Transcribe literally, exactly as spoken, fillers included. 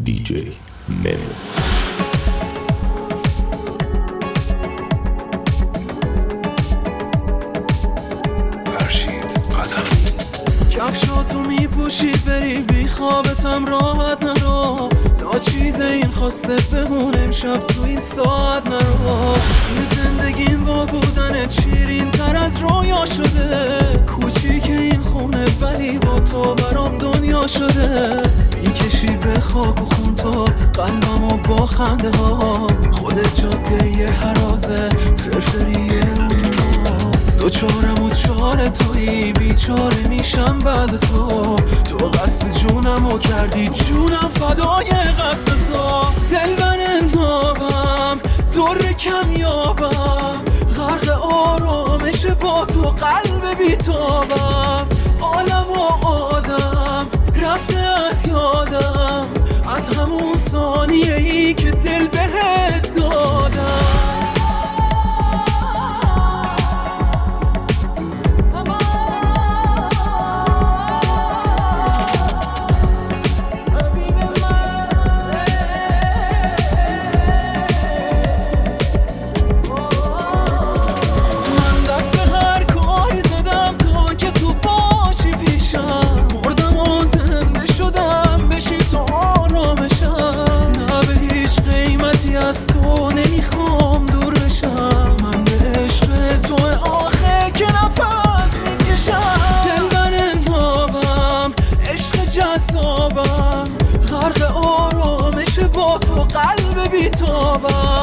دی جی ممو. کفشاتو میپوشی بری بی خوابتم راحت نرو، لا چیز این خواسته بمون امشب تو این ساعت نرو. این زندگیم با بودنت شیرین تر از رویا شده، کوچیک این خونه ولی با تو برام دنیا شده. میکشی به خاک و خون تو قلبمو با خنده ها، خودت جاده یه حرازه فرفریه اونها. دوچارم و چاره تویی بیچاره میشم بعد تو، تو قصد جونمو کردی جونم فدای قصد تو. دلبر نابم در کمیابم، غرق آرامش با تو قلب بیتابم. عالم و آدم رفته از یادم، از همون ثانیه ای که دل بهت دادم. از تو نمیخوام دور بشم، من به عشق تو آخه که نفس میکشم. دلبر نابم عشق جذابم، غرق آرامش با تو قلب بیتابم.